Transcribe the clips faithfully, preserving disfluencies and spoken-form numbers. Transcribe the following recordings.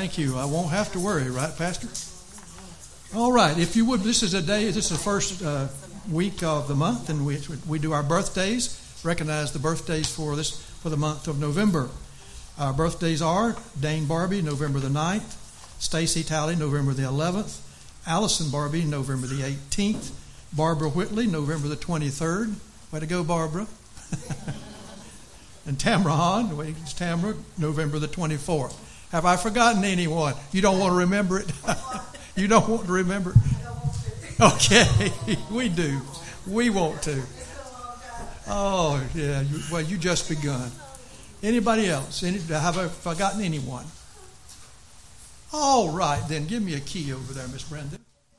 Thank you. I won't have to worry, right, Pastor? All right. If you would, this is a day, this is the first uh, week of the month, and we we do our birthdays, recognize the birthdays for this for the month of November. Our birthdays are Dane Barbie, November the ninth, Stacy Talley, November the eleventh, Allison Barbie, November the eighteenth, Barbara Whitley, November the twenty-third. Way to go, Barbara. And Tamara Hahn, wait, it's Tamara, November the twenty-fourth. Have I forgotten anyone? You don't want to remember it? You don't want to remember it? Okay, we do. We want to. Oh, yeah. You, well, you just begun. Anybody else? Any, have I forgotten anyone? All right, then give me a key over there, Miss Brenda.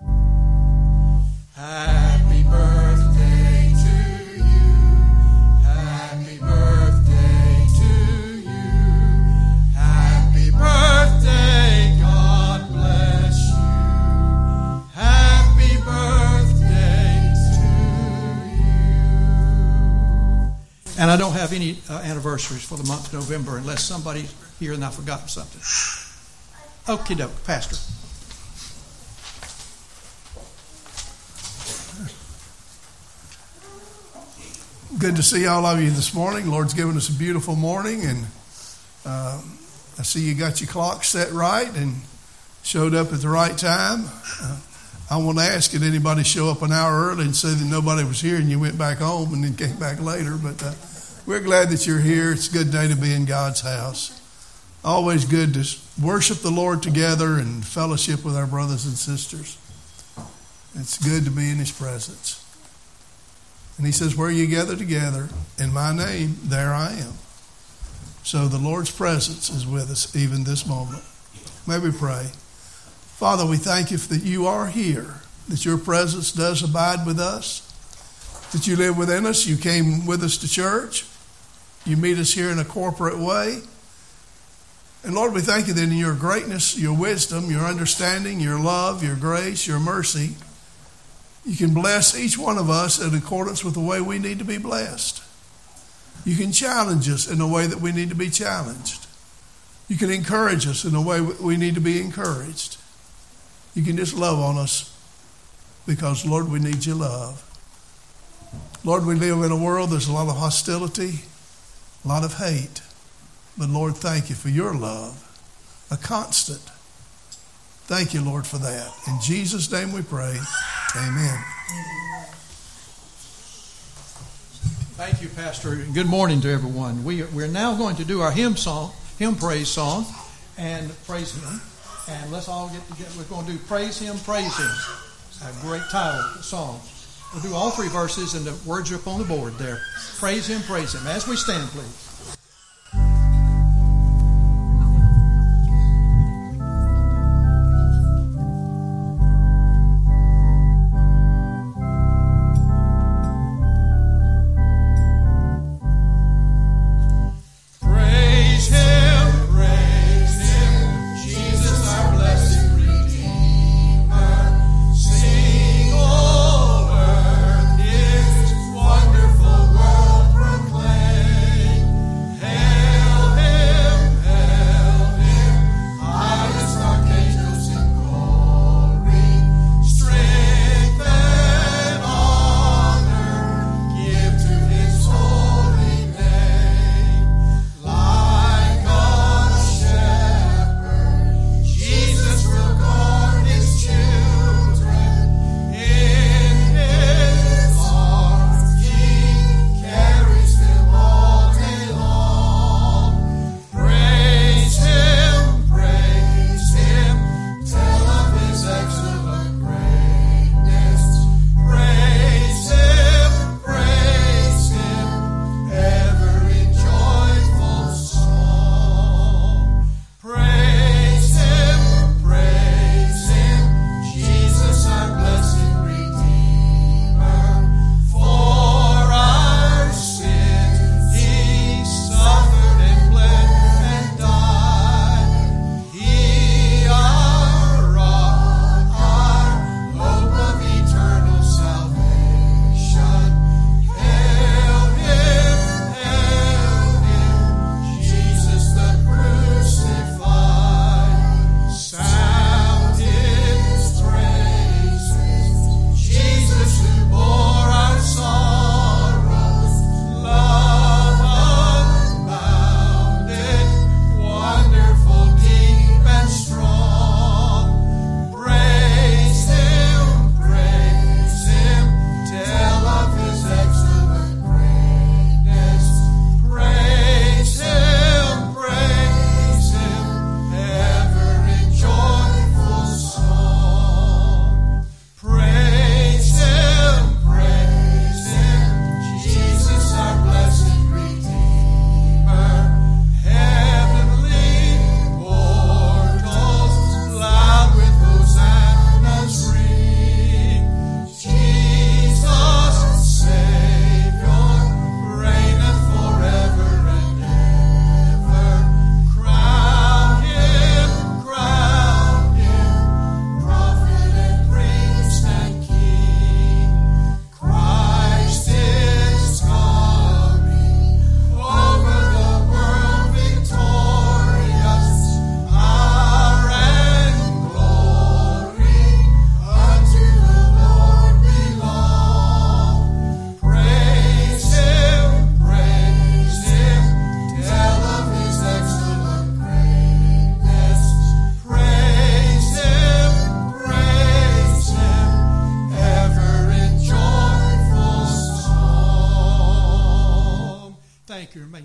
Happy birthday to you. Happy birthday to you. Happy birthday, God bless you. Happy birthday to you. And I don't have any uh, anniversaries for the month of November unless somebody's here and I've forgotten something. Okie doke, Pastor. Good to see all of you this morning. Lord's given us a beautiful morning, and uh, I see you got your clock set right and showed up at the right time. Uh, I want to ask, did anybody show up an hour early and say that nobody was here and you went back home and then came back later? But uh, we're glad that you're here. It's a good day to be in God's house. Always good to worship the Lord together and fellowship with our brothers and sisters. It's good to be in His presence. And He says, where you gather together in my name, there I am. So the Lord's presence is with us even this moment. May we pray. Father, we thank you that you are here, that your presence does abide with us, that you live within us. You came with us to church. You meet us here in a corporate way. And Lord, we thank you that in your greatness, your wisdom, your understanding, your love, your grace, your mercy, you can bless each one of us in accordance with the way we need to be blessed. You can challenge us in a way that we need to be challenged. You can encourage us in a way we need to be encouraged. You can just love on us because, Lord, we need your love. Lord, we live in a world, there's a lot of hostility, a lot of hate. But, Lord, thank you for your love, a constant. Thank you, Lord, for that. In Jesus' name we pray. Amen. Thank you, Pastor. Good morning to everyone. We, we're now going to do our hymn song, hymn praise song, and praise Him. And let's all get together. We're going to do Praise Him, Praise Him. A great title song. We'll do all three verses, and the words are up on the board there. Praise Him, Praise Him. As we stand, please.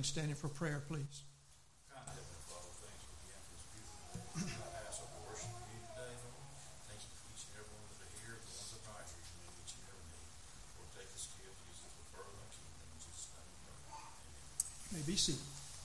remain standing for prayer, please. Kind of Heavenly Father, thanks again for this beautiful day. I ask of worship you today, Lord. Thank you for each and every one that are here, the ones that are not here, you know each and every need. Lord, take us to you, use us for further thy kingdom. In Jesus' name we pray. Amen. You may be seated.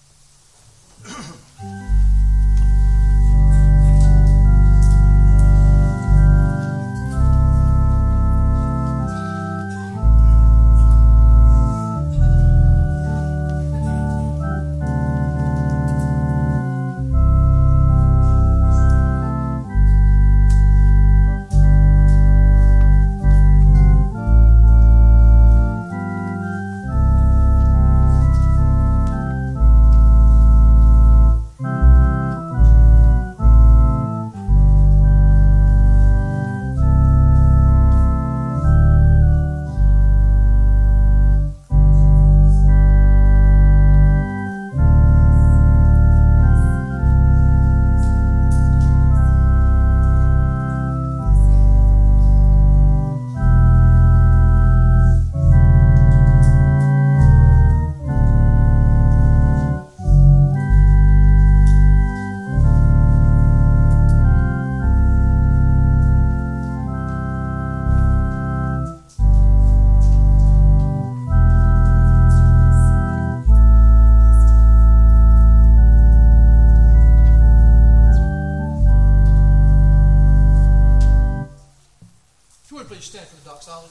Please stand for the doxology.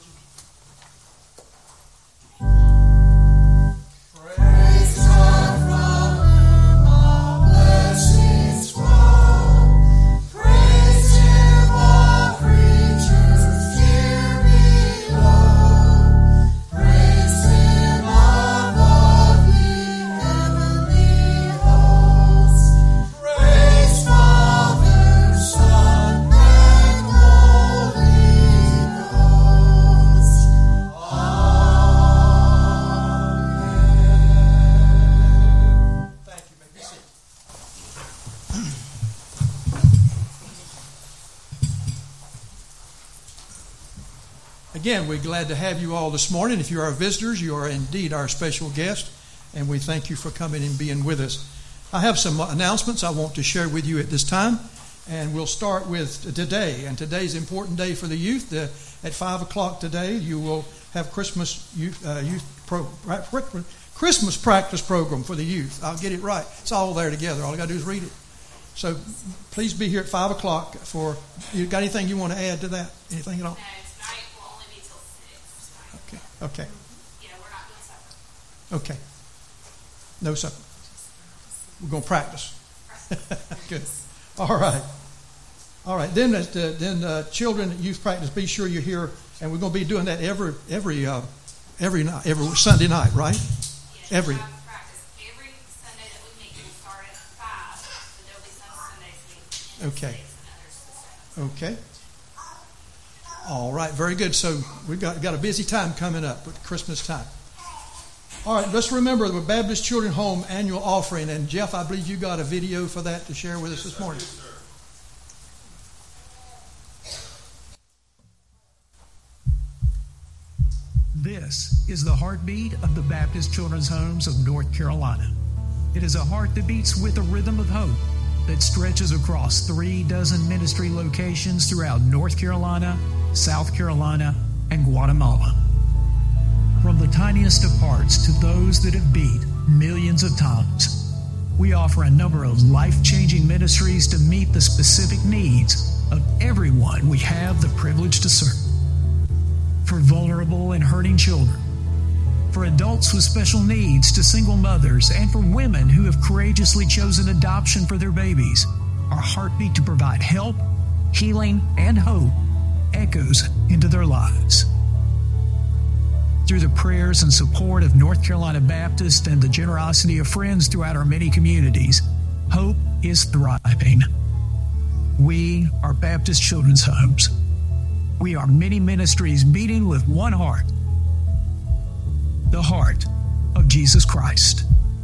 Praise God from whom all blessings flow. Praise Him, all creatures here below. Praise Him above ye heavenly hosts. Praise Father, Son, and Holy Again, we're glad to have you all this morning. If you are visitors, you are indeed our special guest, and we thank you for coming and being with us. I have some announcements I want to share with you at this time, and we'll start with today. And today's an important day for the youth. The, at five o'clock today, you will have Christmas youth, uh, youth pro, Christmas practice program for the youth. I'll get it right. It's all there together. All I got to do is read it. So please be here at five o'clock. For you got anything you want to add to that? Anything at all? Okay. Okay. Yeah, we're not doing supper. Okay. No supper. We're going to practice. Good. All right. All right. Then, uh, then uh, children youth practice. Be sure you're here, and we're going to be doing that every every uh, every night, every Sunday night, right? Yes, every. We have practice every Sunday that we meet. We start at five, but there'll be some Sundays we Okay. and others Okay. All right, very good. So we've got, got a busy time coming up with Christmas time. All right, let's remember the Baptist Children Home annual offering. And Jeff, I believe you got a video for that to share with us this morning. This is the heartbeat of the Baptist Children's Homes of North Carolina. It is a heart that beats with a rhythm of hope that stretches across three dozen ministry locations throughout North Carolina, South Carolina, and Guatemala. From the tiniest of hearts to those that have beat millions of times, we offer a number of life-changing ministries to meet the specific needs of everyone we have the privilege to serve. For vulnerable and hurting children, for adults with special needs to single mothers, and for women who have courageously chosen adoption for their babies, our heartbeat to provide help, healing, and hope echoes into their lives. Through the prayers and support of North Carolina Baptist and the generosity of friends throughout our many communities, hope is thriving. We are Baptist Children's Homes. We are many ministries beating with one heart, the heart of Jesus Christ.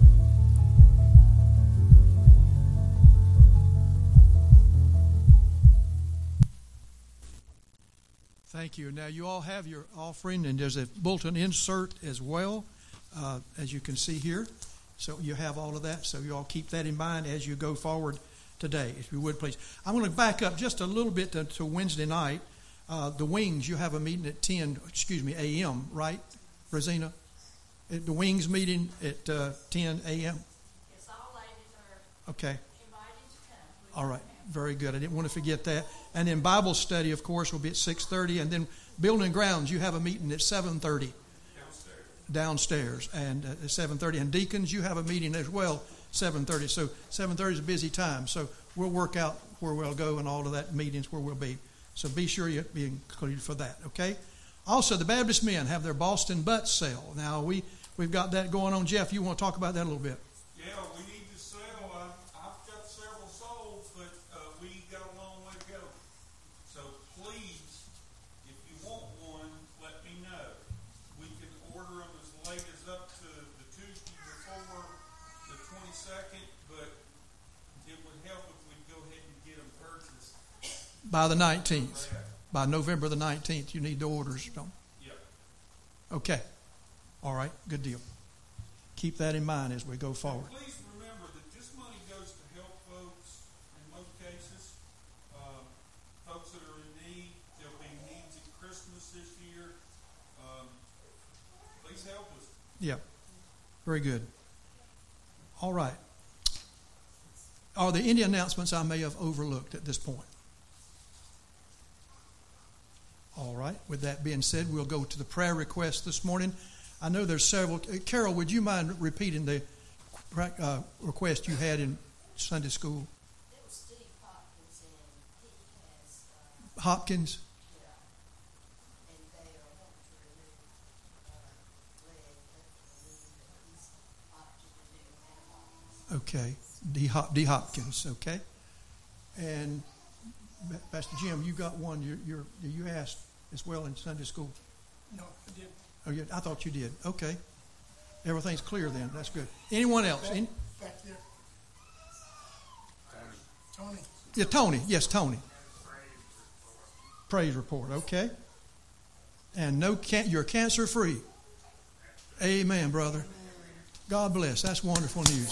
Thank you. Now, you all have your offering, and there's a bulletin insert as well, uh, as you can see here. So you have all of that. So you all keep that in mind as you go forward today, if you would, please. I'm going to back up just a little bit to, to Wednesday night. Uh, the Wings, you have a meeting at ten, excuse me, a m, right, Rosina? At the Wings meeting at uh, ten a m? Yes, all ladies are Okay. invited to come. All right. Very good. I didn't want to forget that. And then Bible study, of course, will be at six thirty. And then Building and Grounds, you have a meeting at seven thirty. Downstairs. Downstairs. And uh, at seven thirty. And Deacons, you have a meeting as well, seven thirty. So seven thirty is a busy time. So we'll work out where we'll go and all of that meetings where we'll be. So be sure you be included for that, okay? Also, the Baptist men have their Boston Butt sale. Now, we, we've got that going on. Jeff, you want to talk about that a little bit? Yeah, we need to sell. I, I've got several sold, but uh, we got a long way to go. So please, if you want one, let me know. We can order them as late as up to the Tuesday before the twenty-second, but it would help if we'd go ahead and get them purchased. By the nineteenth. By November the nineteenth, you need the orders. Don't? Yep. Okay. All right. Good deal. Keep that in mind as we go forward. Please remember that this money goes to help folks in most cases, um, folks that are in need. There'll be needs at Christmas this year. Um, please help us. Yeah. Very good. All right. Are there any announcements I may have overlooked at this point? All right. With that being said, we'll go to the prayer request this morning. I know there's several. Carol, would you mind repeating the uh, request you had in Sunday school? It was Steve Hopkins, and he has, uh, Hopkins? yeah, and they are wanting to remove, uh, leg, that he's opted to do antibodies. Okay. D. Hop, D. Hopkins. Okay. And Pastor Jim, you got one you you're, you asked as well in Sunday school. No, I did. Oh, yeah, I thought you did. Okay. Everything's clear then. That's good. Anyone else? Any? Back there. Tony. Yeah, Tony. Yes, Tony. Praise report. Okay. And no, can, you're cancer free. Amen, brother. God bless. That's wonderful news.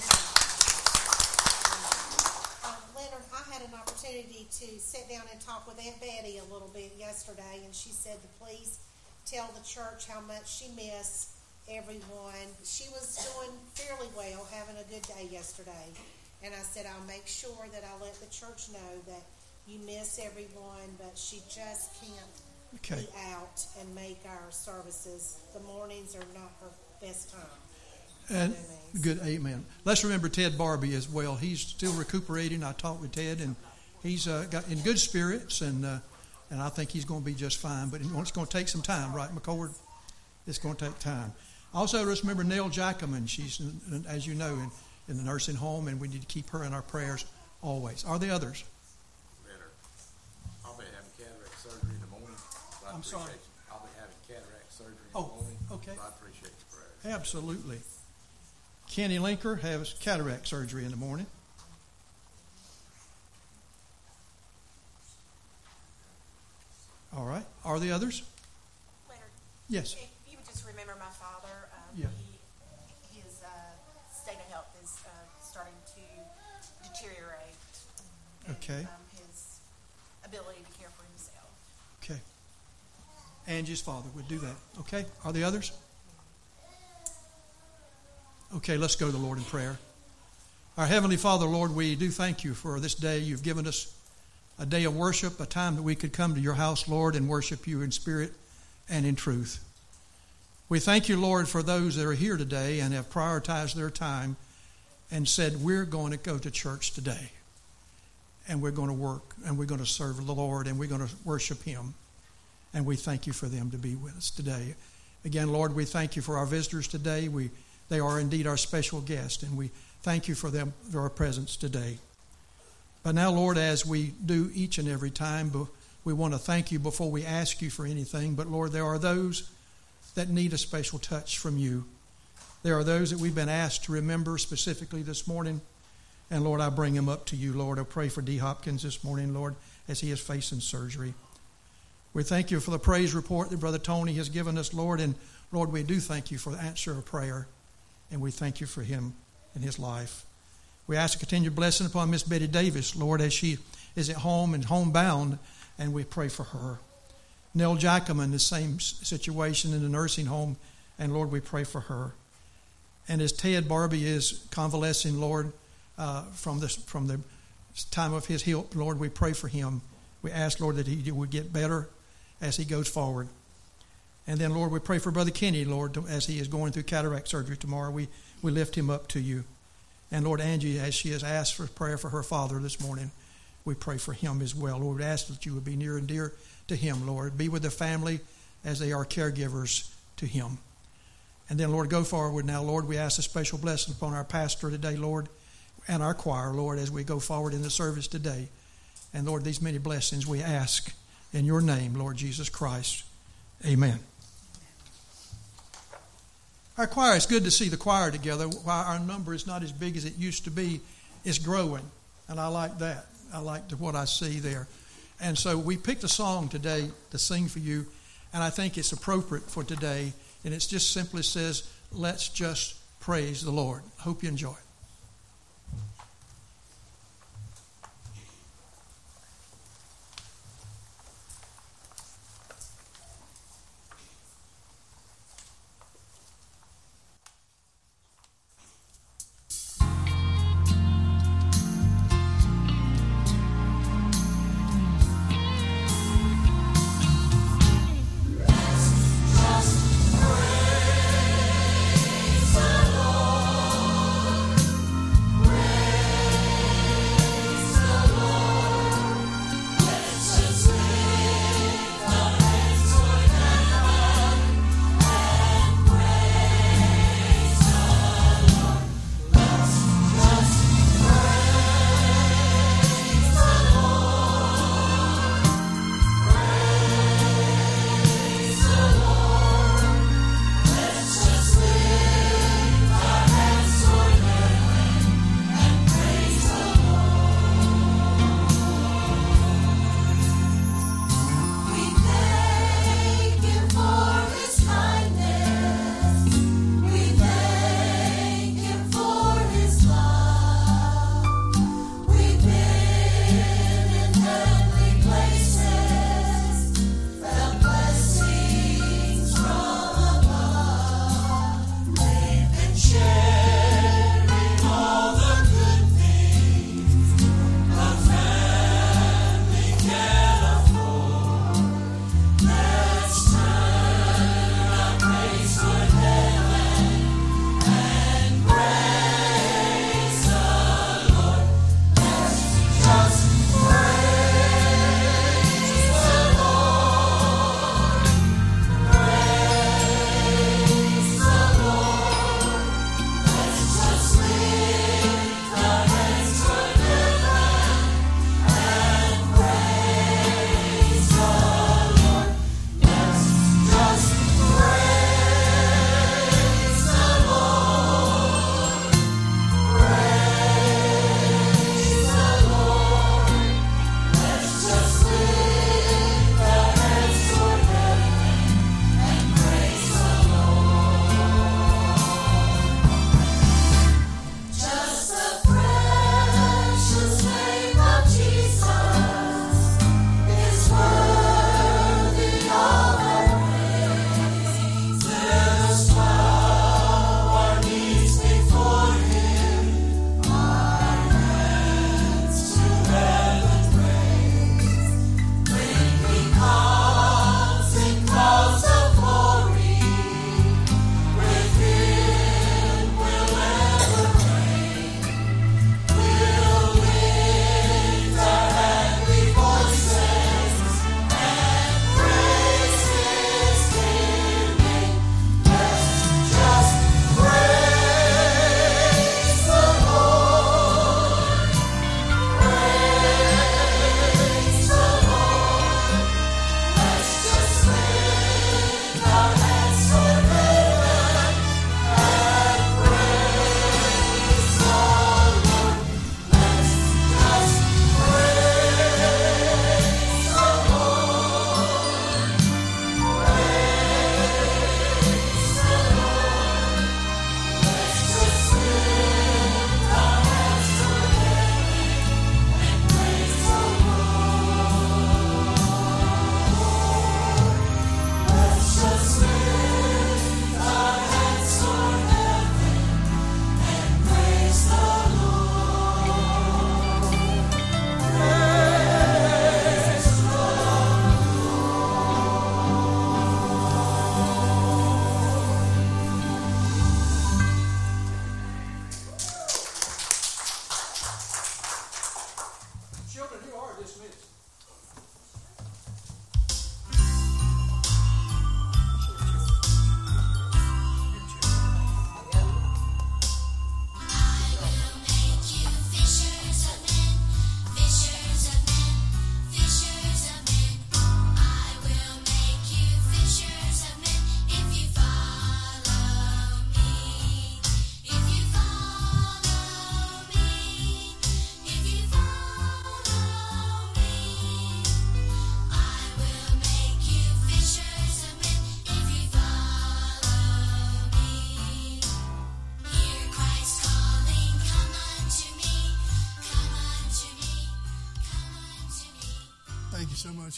Uh, Leonard, I had an opportunity to sit down and talk with Aunt Betty a little bit yesterday, and she said to please tell the church how much she missed everyone. She was doing fairly well, having a good day yesterday. And I said, I'll make sure that I let the church know that you miss everyone, but she just can't Okay. be out and make our services. The mornings are not her best time. And good, amen. Let's remember Ted Barbie as well. He's still recuperating. I talked with Ted, and he's uh, got in good spirits, and uh, and I think he's going to be just fine. But it's going to take some time, right, McCord? It's going to take time. Also, let's remember Nell Jackaman. She's, as you know, in, in the nursing home, and we need to keep her in our prayers always. Are there others? Better. I'll be having cataract surgery in the morning. So I I'm sorry? appreciate you. I'll be having cataract surgery in Oh, the morning. okay. So I appreciate your prayers. Absolutely. Kenny Linker has cataract surgery in the morning. All right. Are the others? Leonard, Yes. if you would just remember my father, um, Yeah. he, his uh, state of health is uh, starting to deteriorate. And, Okay. Um, his ability to care for himself. Okay. Angie's father would do that. Okay. Are the others? Okay, let's go to the Lord in prayer. Our Heavenly Father, Lord, we do thank you for this day. You've given us a day of worship, a time that we could come to your house, Lord, and worship you in spirit and in truth. We thank you, Lord, for those that are here today and have prioritized their time and said, we're going to go to church today, and we're going to work, and we're going to serve the Lord, and we're going to worship him. And we thank you for them to be with us today. Again, Lord, we thank you for our visitors today. We They are indeed our special guest, and we thank you for them, for our presence today. But now, Lord, as we do each and every time, we want to thank you before we ask you for anything. But, Lord, there are those that need a special touch from you. There are those that we've been asked to remember specifically this morning. And, Lord, I bring them up to you, Lord. I pray for D. Hopkins this morning, Lord, as he is facing surgery. We thank you for the praise report that Brother Tony has given us, Lord. And, Lord, we do thank you for the answer of prayer. and we thank you for him and his life. We ask a continued blessing upon Miss Betty Davis, Lord, as she is at home and homebound, and we pray for her. Nell Jackaman, the same situation in the nursing home, and Lord, we pray for her. And as Ted Barbie is convalescing, Lord, uh, from this from the time of his health, Lord, we pray for him. We ask, Lord, that he would get better as he goes forward. And then, Lord, we pray for Brother Kenny, Lord, as he is going through cataract surgery tomorrow. We, we lift him up to you. And, Lord, Angie, as she has asked for prayer for her father this morning, we pray for him as well. Lord, we ask that you would be near and dear to him, Lord. Be with the family as they are caregivers to him. And then, Lord, go forward now. Lord, we ask a special blessing upon our pastor today, Lord, and our choir, Lord, as we go forward in the service today. And, Lord, these many blessings we ask in your name, Lord Jesus Christ. Amen. Our choir, it's good to see the choir together. While our number is not as big as it used to be, it's growing. And I like that. I like what I see there. And so we picked a song today to sing for you, and I think it's appropriate for today. And it just simply says, let's just praise the Lord. Hope you enjoy it. Just praise the Lord.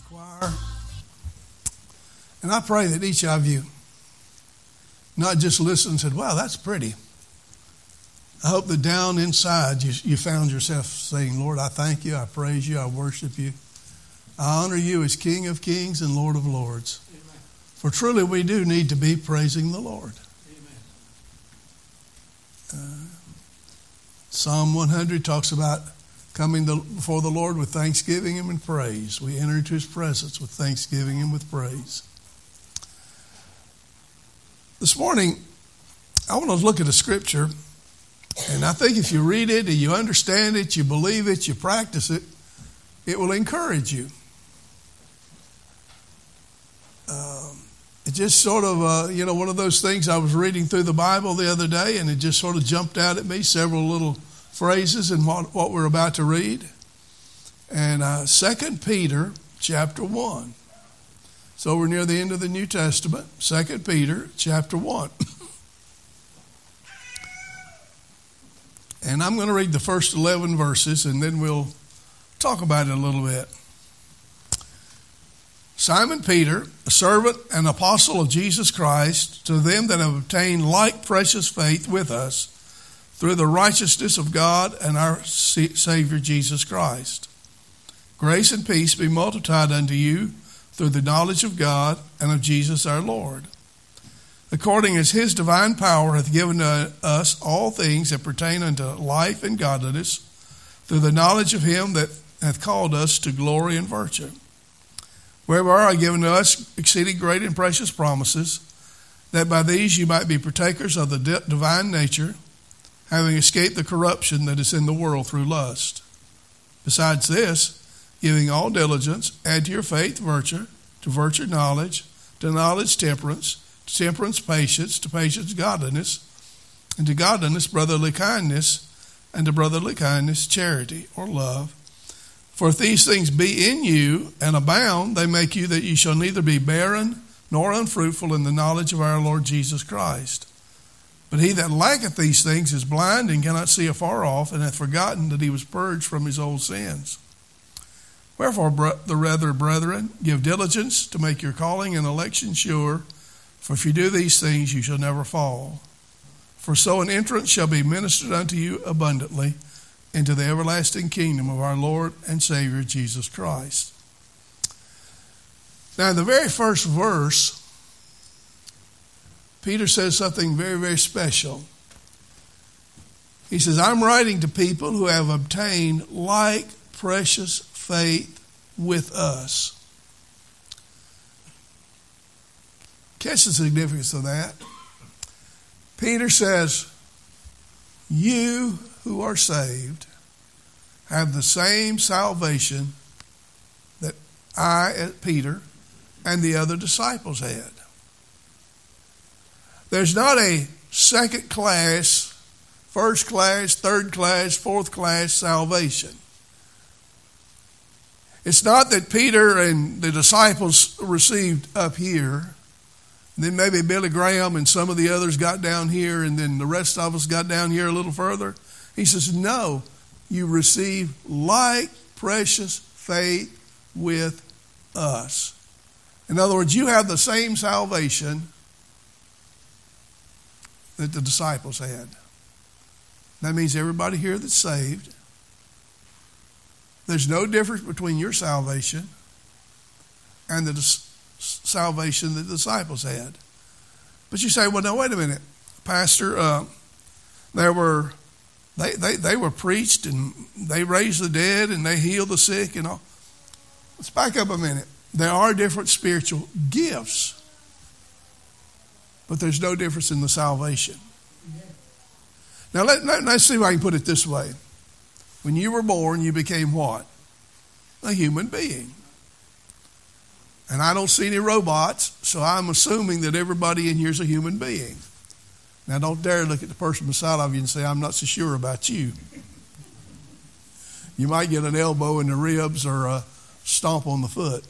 choir. And I pray that each of you not just listened and said, wow, that's pretty. I hope that down inside you, you found yourself saying, Lord, I thank you, I praise you, I worship you. I honor you as King of kings and Lord of lords. Amen. For truly we do need to be praising the Lord. Amen. Uh, Psalm one hundred talks about coming to, before the Lord with thanksgiving and praise. We enter into his presence with thanksgiving and with praise. This morning, I want to look at a scripture, and I think if you read it and you understand it, you believe it, you practice it, it will encourage you. Um, it just sort of, uh, you know, one of those things. I was reading through the Bible the other day, and it just sort of jumped out at me, several little phrases in what, what we're about to read. And uh, Second Peter chapter one. So we're near the end of the New Testament. Second Peter chapter one. And I'm going to read the first eleven verses, and then we'll talk about it a little bit. Simon Peter, a servant and apostle of Jesus Christ, to them that have obtained like precious faith with us through the righteousness of God and our Savior Jesus Christ. Grace and peace be multiplied unto you through the knowledge of God and of Jesus our Lord, according as his divine power hath given to us all things that pertain unto life and godliness, through the knowledge of him that hath called us to glory and virtue, whereby are given to us exceeding great and precious promises, that by these you might be partakers of the divine nature, having escaped the corruption that is in the world through lust. Besides this, giving all diligence, add to your faith virtue, to virtue knowledge, to knowledge temperance, to temperance patience, to patience godliness, and to godliness brotherly kindness, and to brotherly kindness charity or love. For if these things be in you and abound, they make you that you shall neither be barren nor unfruitful in the knowledge of our Lord Jesus Christ. But he that lacketh these things is blind and cannot see afar off, and hath forgotten that he was purged from his old sins. Wherefore, the rather, brethren, give diligence to make your calling and election sure, for if you do these things, you shall never fall. For so an entrance shall be ministered unto you abundantly into the everlasting kingdom of our Lord and Savior Jesus Christ. Now, in the very first verse, Peter says something very, very special. He says, I'm writing to people who have obtained like precious faith with us. Catch the significance of that. Peter says, you who are saved have the same salvation that I, Peter, and the other disciples had. There's not a second class, first class, third class, fourth class salvation. It's not that Peter and the disciples received up here, and then maybe Billy Graham and some of the others got down here, and then the rest of us got down here a little further. He says, no, you receive like precious faith with us. In other words, you have the same salvation that the disciples had. That means everybody here that's saved, there's no difference between your salvation and the dis- salvation that the disciples had. But you say, well, no, wait a minute, Pastor, uh, there were they, they, they were preached and they raised the dead and they healed the sick and all. Let's back up a minute. There are different spiritual gifts, but there's no difference in the salvation. Now, let, let, let's see if I can put it this way. When you were born, you became what? A human being. And I don't see any robots, so I'm assuming that everybody in here is a human being. Now, don't dare look at the person beside of you and say, I'm not so sure about you. You might get an elbow in the ribs or a stomp on the foot.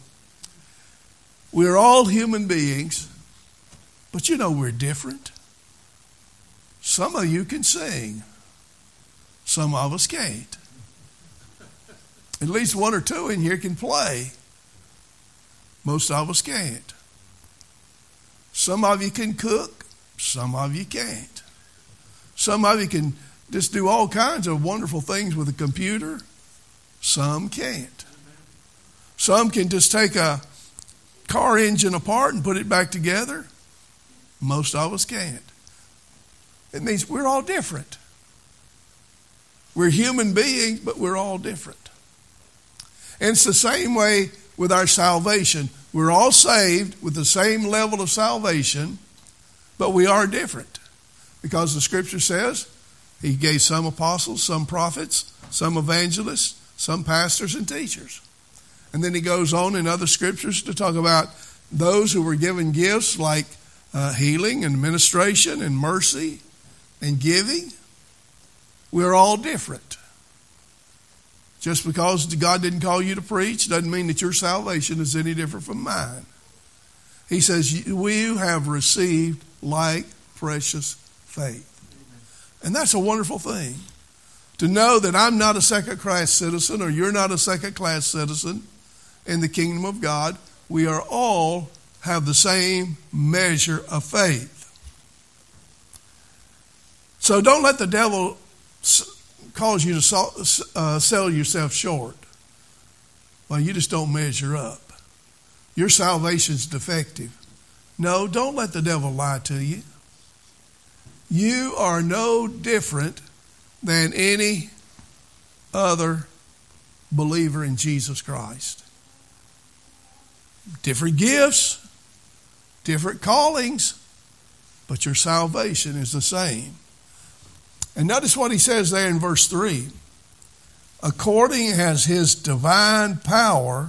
We're all human beings, but you know we're different. Some of you can sing. Some of us can't. At least one or two in here can play. Most of us can't. Some of you can cook. Some of you can't. Some of you can just do all kinds of wonderful things with a computer. Some can't. Some can just take a car engine apart and put it back together. Most of us can't. It means we're all different. We're human beings, but we're all different. And it's the same way with our salvation. We're all saved with the same level of salvation, but we are different. Because the Scripture says He gave some apostles, some prophets, some evangelists, some pastors and teachers. And then He goes on in other Scriptures to talk about those who were given gifts like uh, healing and ministration and mercy and giving. We're all different. Just because God didn't call you to preach doesn't mean that your salvation is any different from mine. He says, we have received like precious faith. And that's a wonderful thing. To know that I'm not a second-class citizen or you're not a second-class citizen in the kingdom of God. We are all have the same measure of faith. So don't let the devil cause you to uh, sell yourself short. Well, you just don't measure up. Your salvation's defective. No, don't let the devil lie to you. You are no different than any other believer in Jesus Christ. Different gifts, different callings, but your salvation is the same. And notice what he says there in verse three. According as his divine power.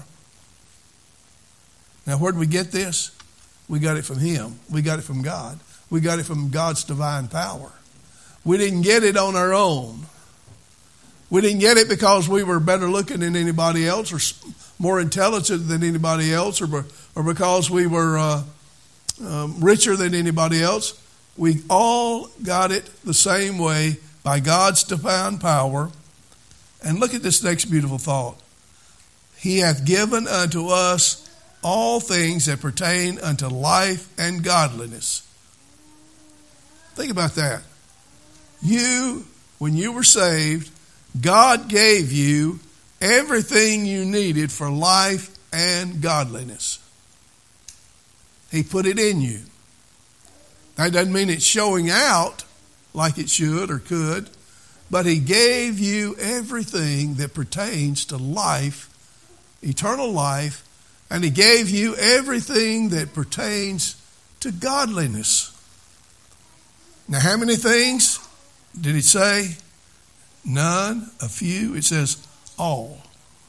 Now, where did we get this? We got it from him. We got it from God. We got it from God's divine power. We didn't get it on our own. We didn't get it because we were better looking than anybody else or more intelligent than anybody else or, or because we were uh, um, richer than anybody else. We all got it the same way by God's divine power. And look at this next beautiful thought. He hath given unto us all things that pertain unto life and godliness. Think about that. You, when you were saved, God gave you everything you needed for life and godliness. He put it in you. That doesn't mean it's showing out like it should or could, but He gave you everything that pertains to life, eternal life, and He gave you everything that pertains to godliness. Now, how many things did He say? None, a few. It says all.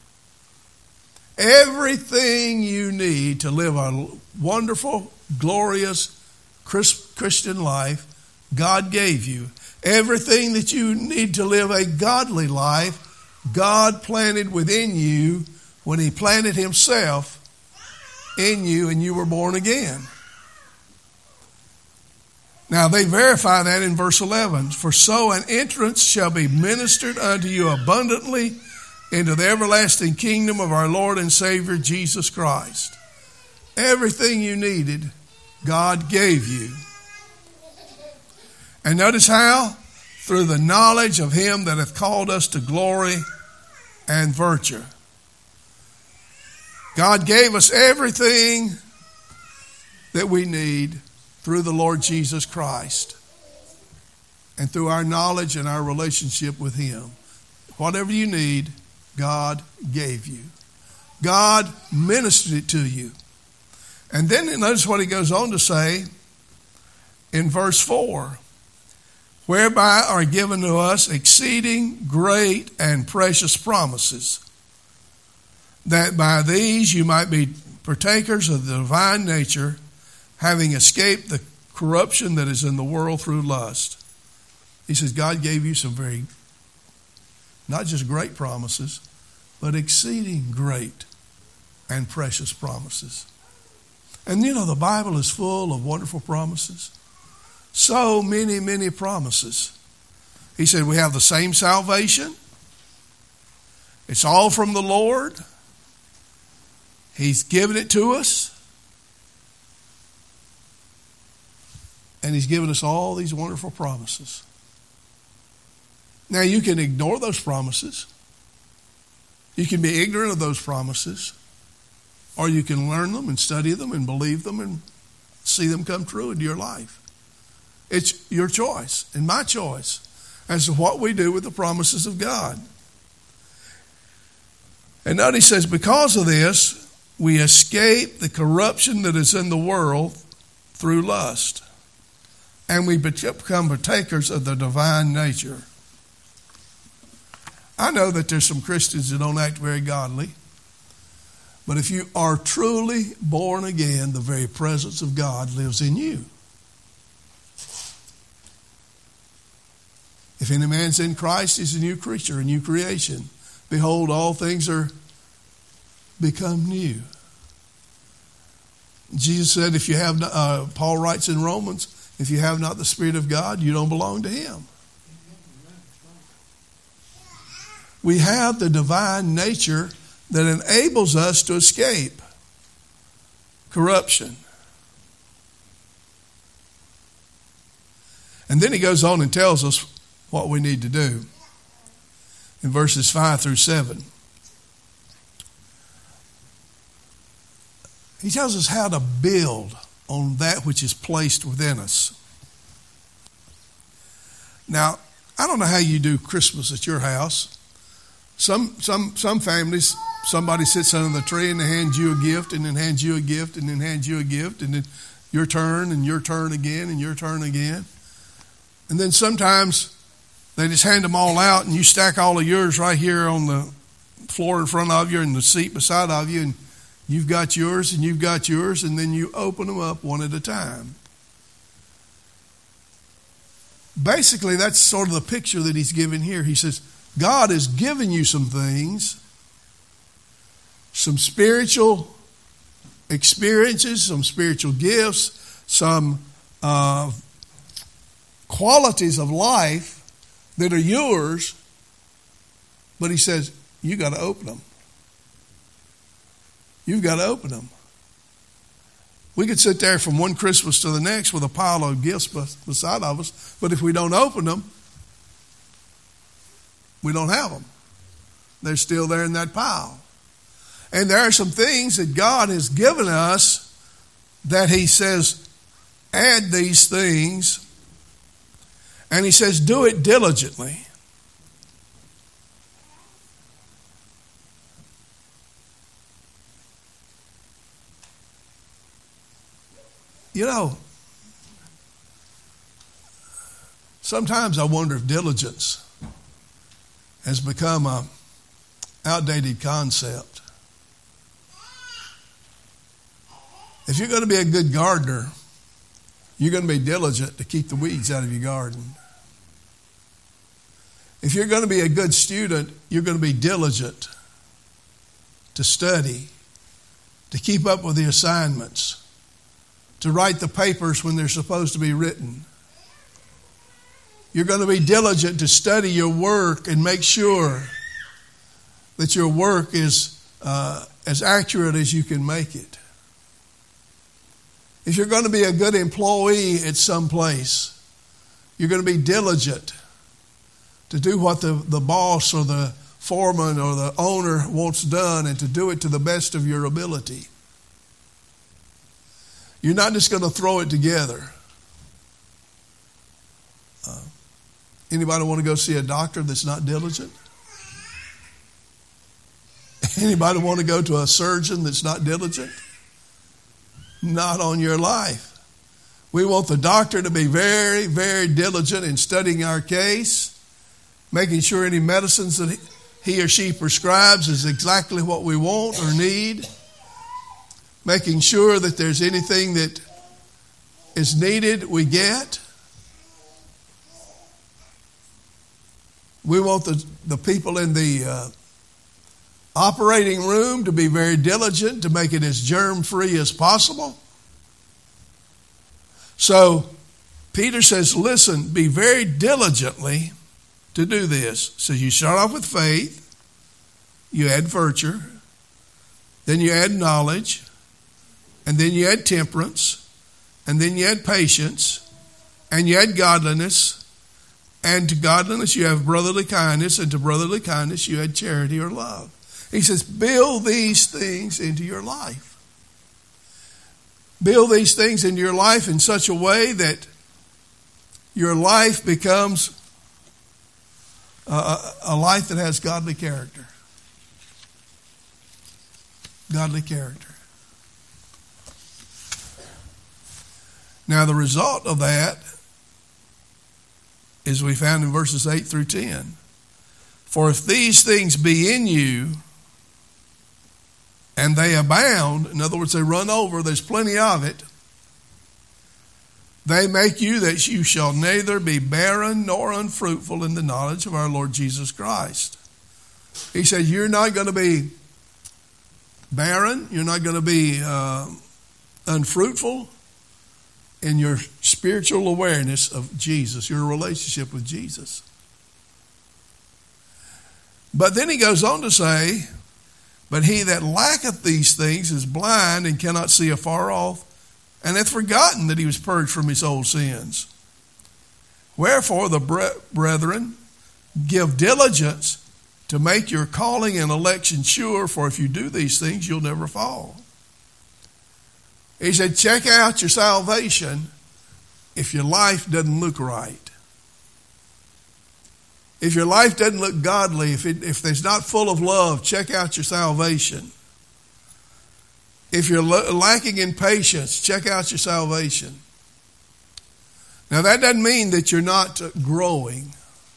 Everything you need to live a wonderful, glorious Christian life, God gave you. Everything that you need to live a godly life, God planted within you when He planted Himself in you and you were born again. Now they verify that in verse eleven. For so an entrance shall be ministered unto you abundantly into the everlasting kingdom of our Lord and Savior Jesus Christ. Everything you needed, God gave you. And notice how? Through the knowledge of Him that hath called us to glory and virtue. God gave us everything that we need through the Lord Jesus Christ and through our knowledge and our relationship with Him. Whatever you need, God gave you. God ministered it to you. And then notice what He goes on to say in verse four. Whereby are given to us exceeding great and precious promises, that by these you might be partakers of the divine nature, having escaped the corruption that is in the world through lust. He says God gave you some very, not just great promises, but exceeding great and precious promises. And you know, the Bible is full of wonderful promises. So many, many promises. He said we have the same salvation. It's all from the Lord. He's given it to us. And He's given us all these wonderful promises. Now, you can ignore those promises. You can be ignorant of those promises. Or you can learn them and study them and believe them and see them come true in your life. It's your choice and my choice as to what we do with the promises of God. And note he says, because of this, we escape the corruption that is in the world through lust. And we become partakers of the divine nature. I know that there's some Christians that don't act very godly. But if you are truly born again, the very presence of God lives in you. If any man's in Christ, he's a new creature, a new creation. Behold, all things are become new. Jesus said, if you have, not, uh, Paul writes in Romans, if you have not the Spirit of God, you don't belong to Him. We have the divine nature that enables us to escape corruption. And then he goes on and tells us what we need to do in verses five through seven. He tells us how to build on that which is placed within us. Now, I don't know how you do Christmas at your house. Some some some families, somebody sits under the tree and they hand you a gift and then hands you a gift and then hands you a gift and then your turn and your turn again and your turn again. And then sometimes they just hand them all out and you stack all of yours right here on the floor in front of you and the seat beside of you, and you've got yours and you've got yours, and then you open them up one at a time. Basically, that's sort of the picture that he's given here. He says, God has given you some things, some spiritual experiences, some spiritual gifts, some uh, qualities of life that are yours, but he says, you got to open them. You've got to open them. We could sit there from one Christmas to the next with a pile of gifts beside of us, but if we don't open them, we don't have them. They're still there in that pile. And there are some things that God has given us that he says, add these things. And he says, do it diligently. You know, sometimes I wonder if diligence has become an outdated concept. If you're going to be a good gardener, you're going to be diligent to keep the weeds out of your garden. If you're going to be a good student, you're going to be diligent to study, to keep up with the assignments, to write the papers when they're supposed to be written. You're going to be diligent to study your work and make sure that your work is uh, as accurate as you can make it. If you're going to be a good employee at some place, you're going to be diligent to do what the, the boss or the foreman or the owner wants done and to do it to the best of your ability. You're not just going to throw it together. Uh, anybody want to go see a doctor that's not diligent? Anybody want to go to a surgeon that's not diligent? Not on your life. We want the doctor to be very, very diligent in studying our case, making sure any medicines that he or she prescribes is exactly what we want or need, making sure that there's anything that is needed we get. We want the, the people in the uh, operating room to be very diligent to make it as germ-free as possible. So Peter says, listen, be very diligently to do this. So you start off with faith, you add virtue, then you add knowledge, and then you add temperance, and then you add patience, and you add godliness, and to godliness you have brotherly kindness, and to brotherly kindness you add charity or love. He says, build these things into your life. Build these things into your life in such a way that your life becomes a, a life that has godly character. Godly character. Now, the result of that is we found in verses eight through ten. For if these things be in you, and they abound, in other words, they run over, there's plenty of it, they make you that you shall neither be barren nor unfruitful in the knowledge of our Lord Jesus Christ. He said, you're not going to be barren, you're not going to be uh, unfruitful in your spiritual awareness of Jesus, your relationship with Jesus. But then he goes on to say, but he that lacketh these things is blind and cannot see afar off, and hath forgotten that he was purged from his old sins. Wherefore, the brethren, give diligence to make your calling and election sure, for if you do these things, you'll never fall. He said, check out your salvation if your life doesn't look right. If your life doesn't look godly, if it, if it's not full of love, check out your salvation. If you're lacking in patience, check out your salvation. Now, that doesn't mean that you're not growing.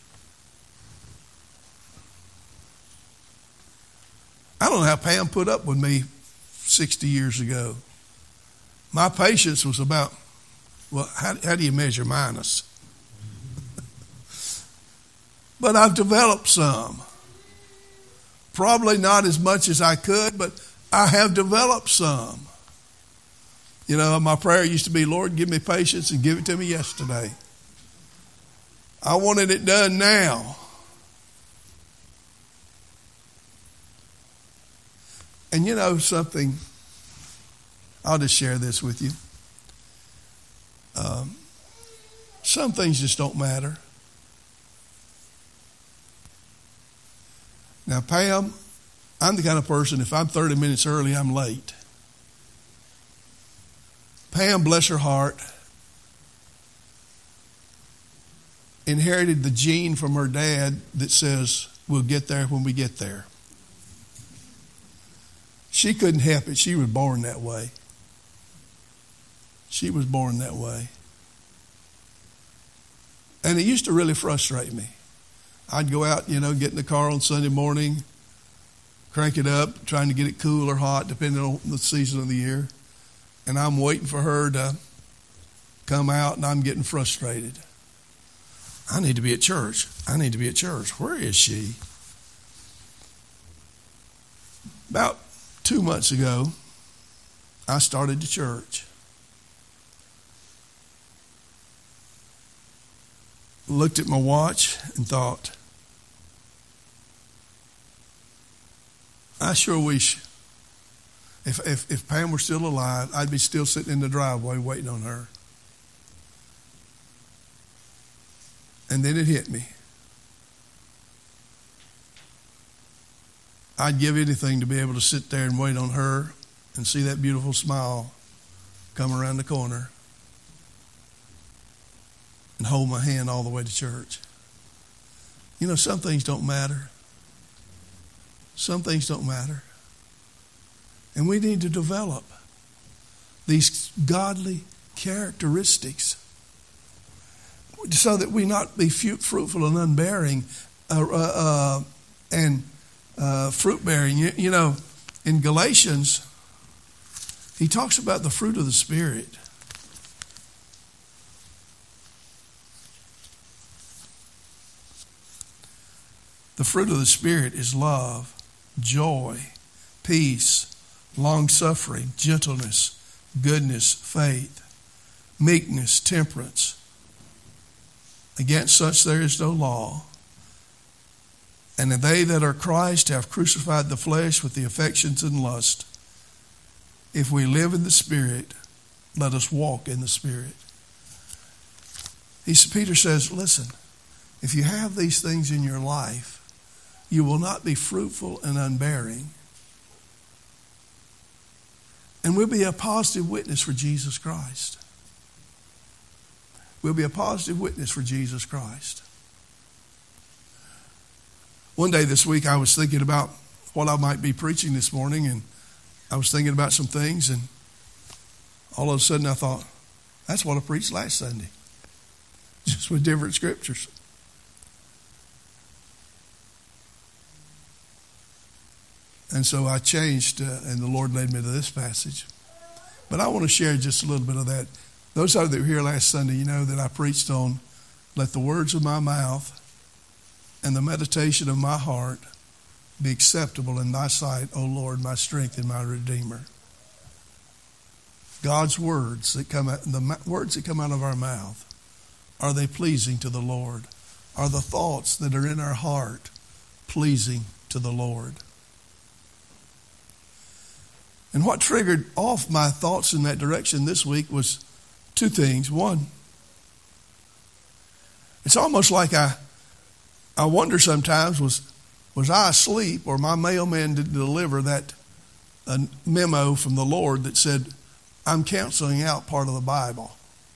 I don't know how Pam put up with me sixty years ago. My patience was about, well, how, how do you measure minus? But I've developed some. Probably not as much as I could, but I have developed some. You know, my prayer used to be, Lord, give me patience and give it to me yesterday. I wanted it done now. And you know something, I'll just share this with you. Um, some things just don't matter. Now, Pam, I'm the kind of person, if I'm thirty minutes early, I'm late. Pam, bless her heart, inherited the gene from her dad that says, we'll get there when we get there. She couldn't help it. She was born that way. She was born that way. And it used to really frustrate me. I'd go out, you know, get in the car on Sunday morning, crank it up, trying to get it cool or hot, depending on the season of the year. And I'm waiting for her to come out, and I'm getting frustrated. I need to be at church. I need to be at church. Where is she? About two months ago, I started the church. Looked at my watch and thought, I sure wish if, if if Pam were still alive, I'd be still sitting in the driveway waiting on her. And then it hit me. I'd give anything to be able to sit there and wait on her and see that beautiful smile come around the corner and hold my hand all the way to church. You know, some things don't matter. Some things don't matter. And we need to develop these godly characteristics so that we not be fruitful and unbearing uh, uh, and uh, fruit-bearing. You, you know, in Galatians, he talks about the fruit of the Spirit. The fruit of the Spirit is love, joy, peace, long-suffering, gentleness, goodness, faith, meekness, temperance. Against such there is no law. And they that are Christ have crucified the flesh with the affections and lust. if we live in the Spirit, let us walk in the Spirit. He, Peter says, listen, if you have these things in your life, you will not be fruitful and unbearing. And we'll be a positive witness for Jesus Christ. We'll be a positive witness for Jesus Christ. One day this week I was thinking about what I might be preaching this morning, and I was thinking about some things, and all of a sudden I thought, that's what I preached last Sunday. Just with different scriptures. And so I changed, uh, and the Lord led me to this passage. But I want to share just a little bit of that. Those of you that were here last Sunday, you know that I preached on, let the words of my mouth and the meditation of my heart be acceptable in thy sight, O Lord, my strength and my Redeemer. God's words that come out, the words that come out of our mouth, are they pleasing to the Lord? Are the thoughts that are in our heart pleasing to the Lord? And what triggered off my thoughts in that direction this week was two things. One, it's almost like I I wonder sometimes, was was I asleep or my mailman did deliver that a memo from the Lord that said, I'm canceling out part of the Bible.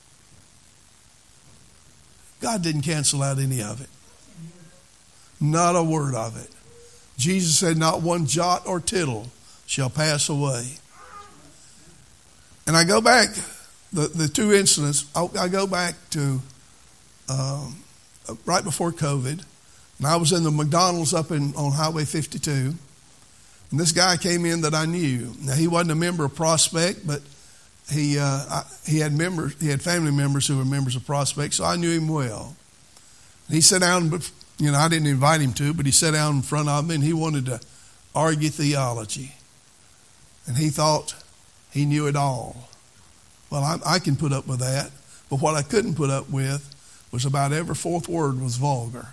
God didn't cancel out any of it. Not a word of it. Jesus said, not one jot or tittle shall pass away. And I go back, the, the two incidents, I, I go back to um, right before COVID. And I was in the McDonald's up in on Highway fifty-two. And this guy came in that I knew. Now, he wasn't a member of Prospect, but he uh, I, he had members, he had family members who were members of Prospect, so I knew him well. And he sat down, you know, I didn't invite him to, but he sat down in front of me and he wanted to argue theology. And he thought he knew it all. Well, I, I can put up with that, but what I couldn't put up with was about every fourth word was vulgar,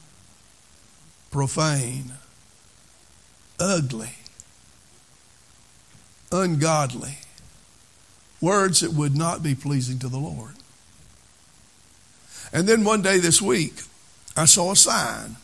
profane, ugly, ungodly. Words that would not be pleasing to the Lord. And then one day this week, I saw a sign.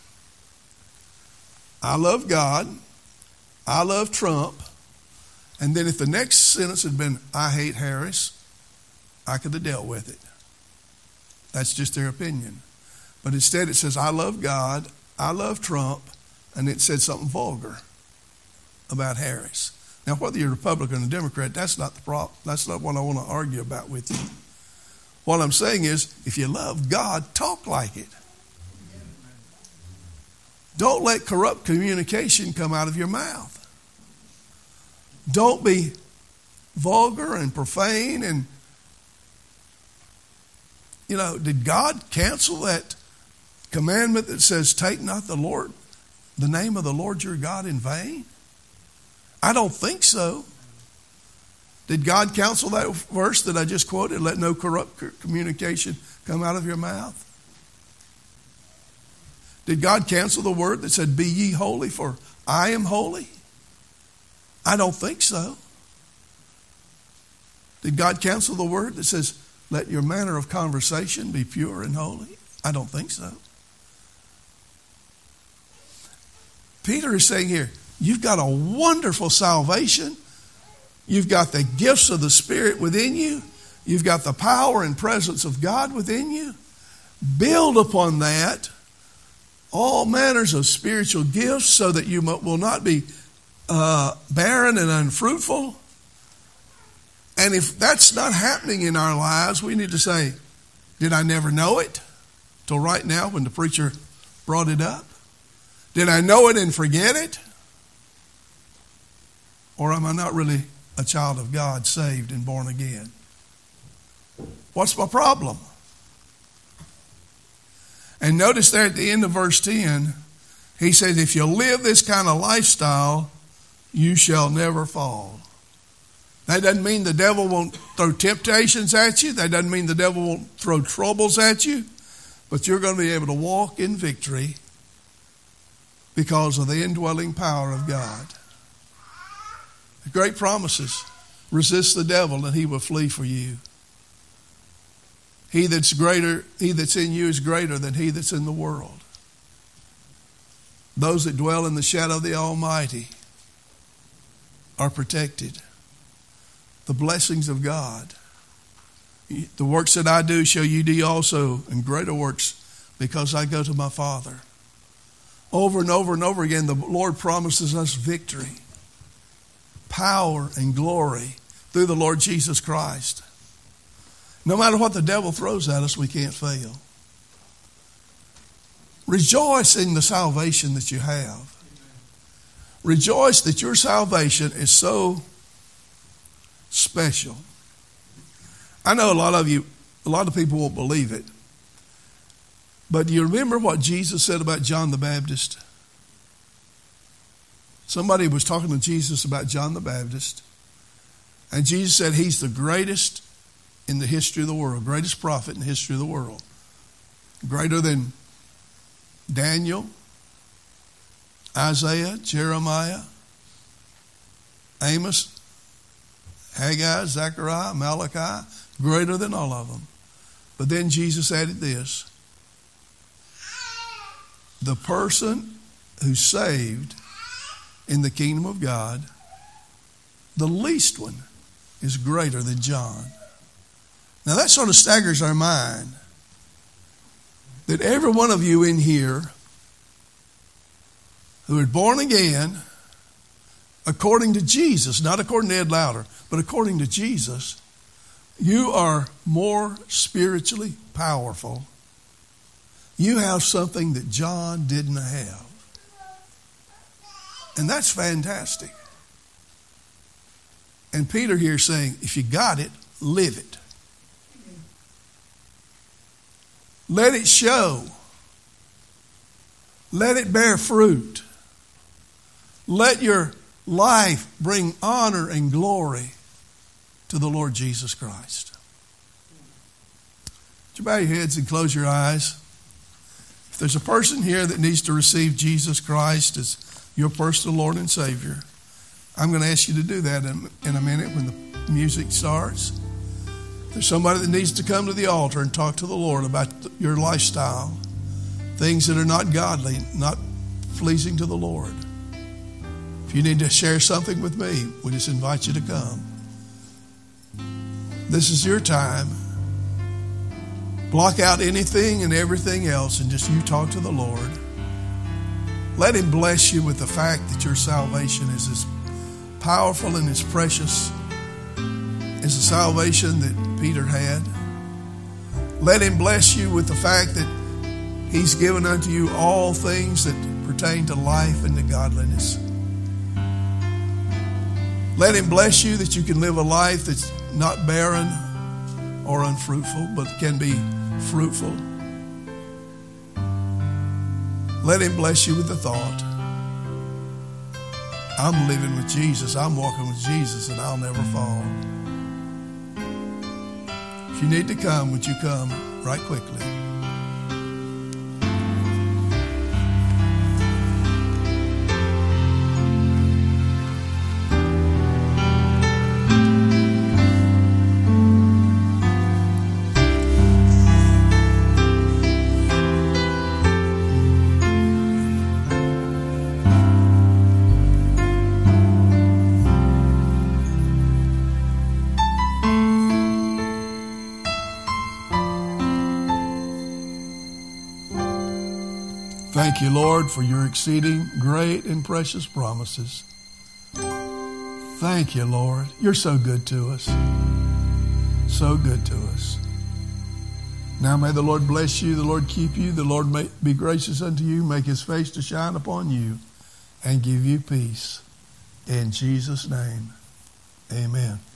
I love God. I love Trump. And then if the next sentence had been, I hate Harris, I could have dealt with it. That's just their opinion. But instead it says, I love God, I love Trump, and it said something vulgar about Harris. Now, whether you're a Republican or Democrat, that's not the problem. That's not what I want to argue about with you. What I'm saying is, if you love God, talk like it. Don't let corrupt communication come out of your mouth. Don't be vulgar and profane. And, you know, did God cancel that commandment that says, take not the Lord, the name of the Lord your God in vain? I don't think so. Did God cancel that verse that I just quoted? Let no corrupt communication come out of your mouth. Did God cancel the word that said, be ye holy, for I am holy? I don't think so. Did God cancel the word that says, let your manner of conversation be pure and holy? I don't think so. Peter is saying here, you've got a wonderful salvation. You've got the gifts of the Spirit within you. You've got the power and presence of God within you. Build upon that all manners of spiritual gifts so that you will not be uh, barren and unfruitful. And if that's not happening in our lives, we need to say, did I never know it? Till right now when the preacher brought it up. Did I know it and forget it? Or am I not really a child of God, saved and born again? What's my problem? And notice there at the end of verse ten, he says, if you live this kind of lifestyle, you shall never fall. That doesn't mean the devil won't throw temptations at you. That doesn't mean the devil won't throw troubles at you. But you're going to be able to walk in victory because of the indwelling power of God. The great promises. Resist the devil and he will flee for you. He that's greater, he that's in you is greater than he that's in the world. Those that dwell in the shadow of the Almighty are protected. The blessings of God. The works that I do shall you do also, and greater works, because I go to my Father. Over and over and over again, the Lord promises us victory, power, and glory through the Lord Jesus Christ. No matter what the devil throws at us, we can't fail. Rejoice in the salvation that you have. Rejoice that your salvation is so special. I know a lot of you, a lot of people won't believe it. But do you remember what Jesus said about John the Baptist? Somebody was talking to Jesus about John the Baptist. And Jesus said he's the greatest in the history of the world, greatest prophet in the history of the world. Greater than Daniel, Isaiah, Jeremiah, Amos, Haggai, Zechariah, Malachi, greater than all of them. But then Jesus added this: the person who's saved in the kingdom of God, the least one, is greater than John. Now that sort of staggers our mind, that every one of you in here who are born again, according to Jesus, not according to Ed Lauder, but according to Jesus, you are more spiritually powerful. You have something that John didn't have. And that's fantastic. And Peter here is saying, if you got it, live it. Let it show. Let it bear fruit. Let your life bring honor and glory to the Lord Jesus Christ. Would you bow your heads and close your eyes? If there's a person here that needs to receive Jesus Christ as your personal Lord and Savior, I'm going to ask you to do that in, in a minute when the music starts. If there's somebody that needs to come to the altar and talk to the Lord about your lifestyle, things that are not godly, not pleasing to the Lord. If you need to share something with me, we just invite you to come. This is your time. Block out anything and everything else and just you talk to the Lord. Let Him bless you with the fact that your salvation is as powerful and as precious as the salvation that Peter had. Let Him bless you with the fact that He's given unto you all things that pertain to life and to godliness. Let Him bless you that you can live a life that's not barren or unfruitful, but can be fruitful. Let Him bless you with the thought, I'm living with Jesus, I'm walking with Jesus, and I'll never fall. If you need to come, would you come right quickly? Thank you, Lord, for your exceeding great and precious promises. Thank you, Lord. You're so good to us. So good to us. Now may the Lord bless you, the Lord keep you, the Lord may be gracious unto you, make His face to shine upon you, and give you peace. In Jesus' name, amen.